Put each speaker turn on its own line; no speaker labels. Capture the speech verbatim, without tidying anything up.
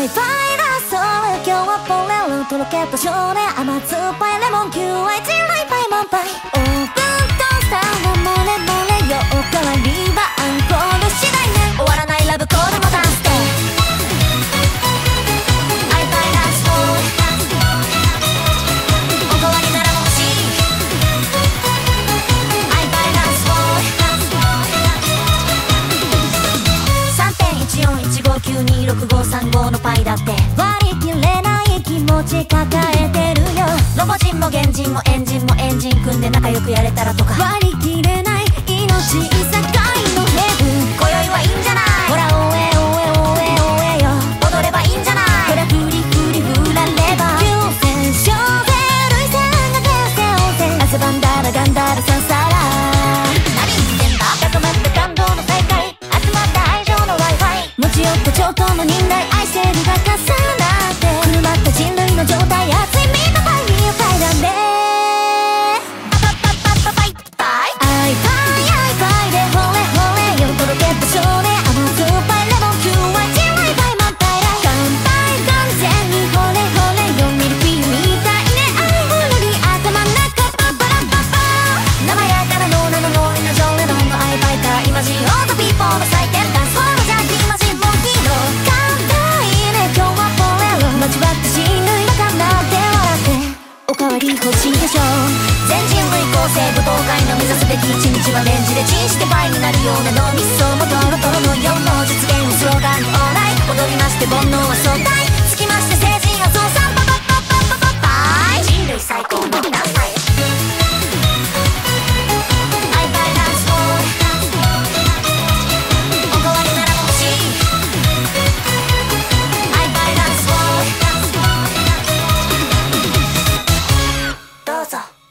イパイラソール今日はポレルとロケット少年甘酸っぱいレモン キューアイ チンライパイマンパイオープントースターはモレモレよおかわりはアンコール次第ね終わらないラブコールもダンスでアイパイラスフォーおかわりならも欲しいアイパイラスフォー さんてんいちよんいちごきゅうにろくごさんごのパイだって割り切れない気持ち抱えてるよロボ人も原人もエンジンもエンジン組んで仲良くやれたらとか割り切れない命いさかいのヘブン今宵はいいんじゃないほらおえおえおえおえよ踊ればいいんじゃないほらフリフリ振られば急戦勝で涙腺が手を背負って汗ばんだらガンダルささら何言ってんだ高まった感動の世界集まった愛情の Wi-Fi 持ち寄った超高の忍耐愛してるが重なって狂まった人類の状態熱いミートパイミーを変えらんでパパパパパパイパイアイパイアイパイでほれほれよとろけた少年甘酸っぱいレモン キューアイ チンライパイマンパイライ乾杯完全にほれほれよミルフィーユみたいね愛ほろり頭の中パパラパパ生やからのなののりのジョレノンのアイパイかイマジンオートピーポーの祭典ダンスホールじゃイマジンモンキーの簡単いいね今日はフォーエル交わって人類がかなって笑っておかわり欲しいでしょ全人類構成舞踏会の目指すべき一日はレンジでチンしてパイになるような脳みそもトロトロのようの実現をスローガンにオーライ踊りまして煩悩は相対つきまして成人は増産パパパパパパパイ人類最高のダンスタイルアイパイダンスフォーおかわりならも欲しいアイパイダンスフォーどうぞ